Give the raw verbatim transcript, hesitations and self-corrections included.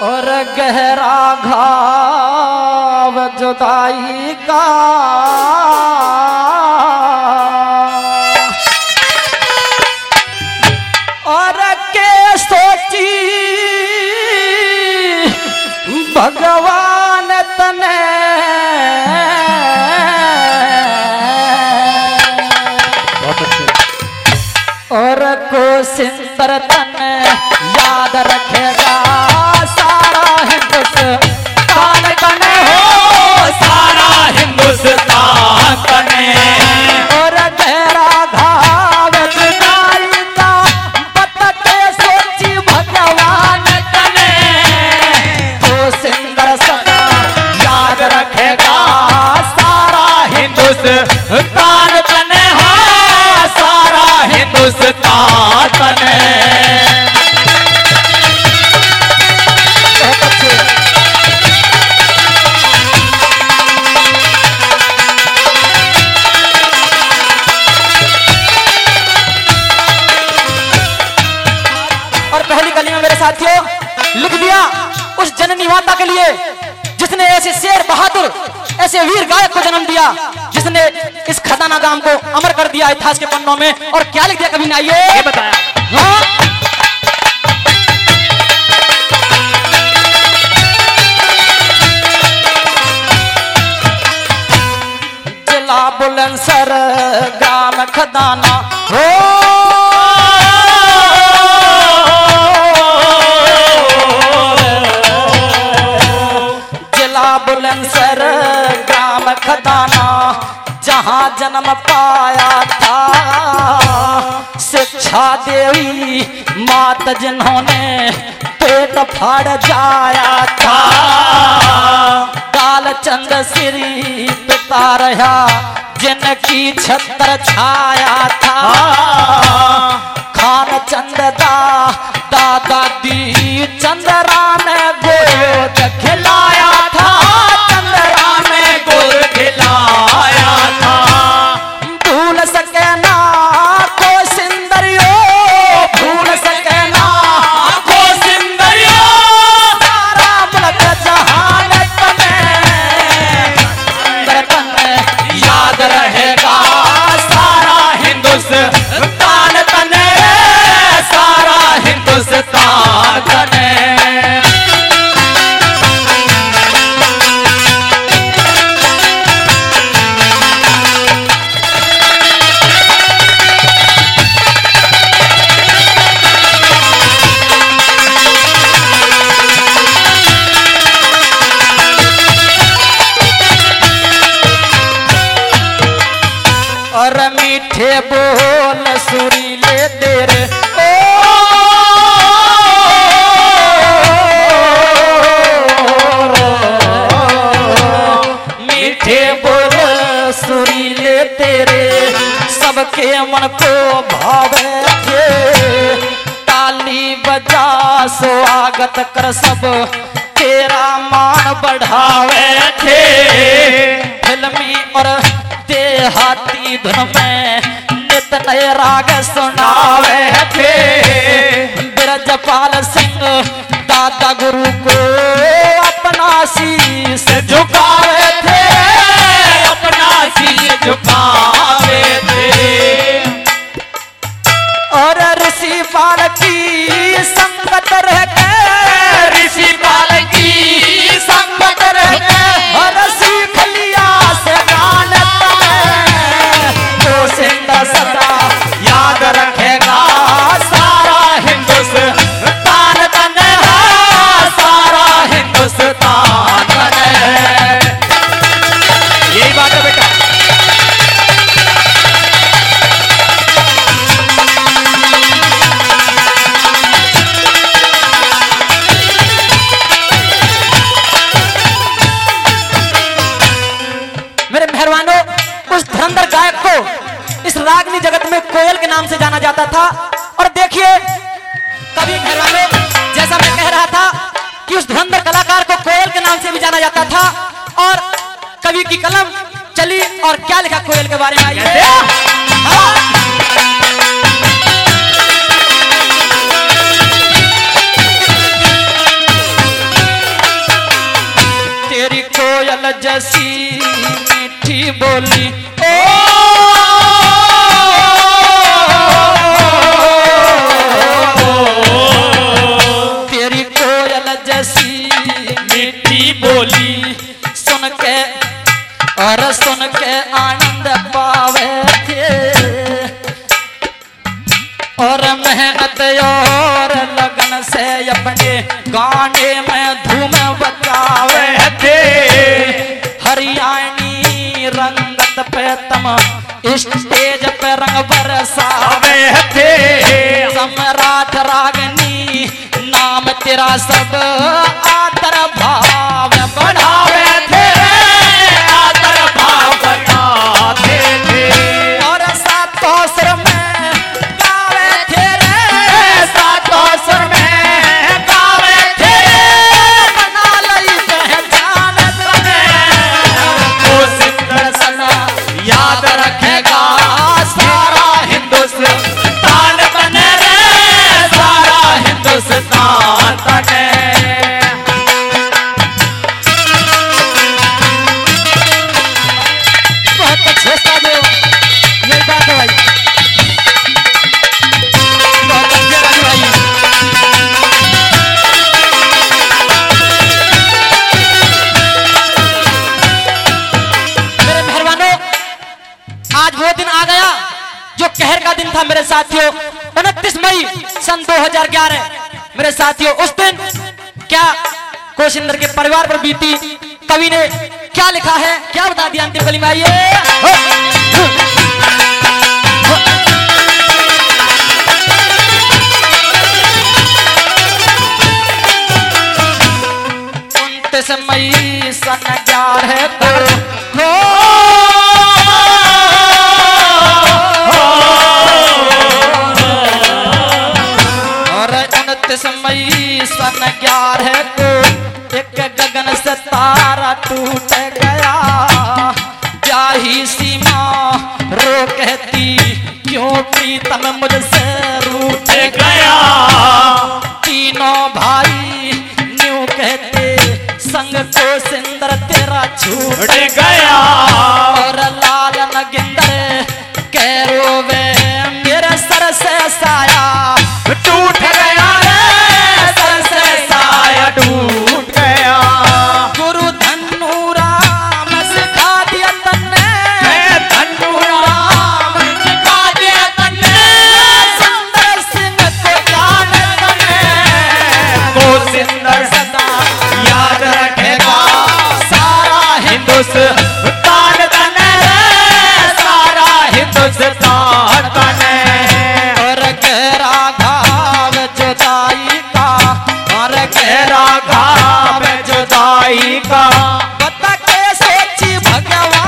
और गहरा घाव जुदाई का और के सोची भगवान तने और को सिंदर तन याद रखेगा सारा हिंदुस्तान कने हो सारा हिंदुस्तान कने और गहरा घाव जुदाई का बतके सोची भगवान कने को सिंदर सदा याद रखेगा सारा हिंदुस्तान कने हो सारा हिंदुस्तान कने। और पहली कली में मेरे साथियों लिख दिया उस जननी माता के लिए जिसने ऐसे शेर बहादुर ऐसे वीर गायक को जन्म दिया, जिसने इस खजाना गांव को अमर कर दिया इतिहास के पन्नों में। और क्या लिख दिया कभी ना ये बताया हाँ? जिला बुलंदशहर ग्राम खदाना हो बुलंदशहर ग्राम खदाना जहां जन्म पाया था शिक्षा देवी मात जिन्होंने पेट फाड़ जाया था। काल चंद श्री पिता रहा जिनकी छत्र छाया था। खान चंद दा दादा दी चंद्रा ने गोद खिलाया था। चंद्रा ने गोद खिलाया था। भूल सके ना को सिंदरियो भूल सके ना को सिंदरियो सारा मुल्क जहान तने तने याद रहेगा सारा हिंदुस्तान तने सारा हिंदुस्तान तने। और मीठे बोल सुरीले तेरे ओ मीठे बोल सुरीले तेरे सबके मन को भावे थे। ताली बजा स्वागत कर सब तेरा मान बढ़ावे थे। फिल्मी और देहाती धुन में नित नए राग सुनावे थे। ब्रजपाल सिंह दादा गुरु को अपना शीश झुकावे थे। अपना शीश झुकावे थे। और ऋषि पाल की संगत रह के ऋषि पाल की संगत रह के और सीख लिया से गान तो सिंदा सदा याद रखेगा सारा हिंदुस्तान तने सारा हिंदुस्तान तने। यही बात है बेटा। मेरे मेहरबानों उस धुरंधर गायक को इस रागनी जगत में कोयल के नाम से जाना जाता था। और देखिए कभी मेहरबानों जैसा मैं कह रहा था कि उस धुरंधर कलाकार को कोयल के नाम से भी जाना जाता था। और कवि की कलम चली और क्या लिखा कोयल के बारे में आइए। जैसी मीठी बोली ओ तेरी कोयल जैसी मीठी बोली सुन के और सुन के आनंद पावे थे और मेहनत और लगन से अपने गाने में धूम बचावे थे हरियाणी रंगत पे तम स्टेज पे रंग बरसावे थे सम्राट रागनी नाम तेरा सब आदर भाव बढ़ावे थे आदर भाव बढ़ाते थे और सातों सुर में गावे थे रे सातों सुर में गावे थे बना लई पहचान वो सिंदर सना याद रखेगा सारा हिंदुस्तान बने रे सारा हिंदुस्तान बने बहुत अच्छे साजो यही बात है भाई बहुत अच्छे राजू भाई मेरे मेहरबानों आज वो दिन आ गया जो कहर का दिन था मेरे साथियों उनतीस मई सन दो हज़ार ग्यारह मेरे साथियों उस दिन क्या कोशिंदर के परिवार पर बीती कवि ने क्या लिखा है क्या बता दिया अंतिम कली में आइए उनतीस मई सन ग्यारह को हो मई सन ग्यारह को एक गगन से तारा टूट गया जाही सीमा रो कहती क्यों प्रीतम मुझसे रूठ गया तीनों भाई न्यू कहते संग को सिंदर तेरा छूट गया और लाल नगिंदर कह रोवे मेरे सर से साया टूट गया टूट गया गुरु धनु राम सिखा दिया तन्ने धनु राम सिखा दिया तन्ने सुंदर सिंह को जान तन्ने को सिंदर सदा याद रखेगा सारा हिंदुस्तान तन्ने सारा हिंदुस्तान तन्ने और गहरा घाव जुदाई का और गहरा घाव जुदाई का बता के सोची भगवान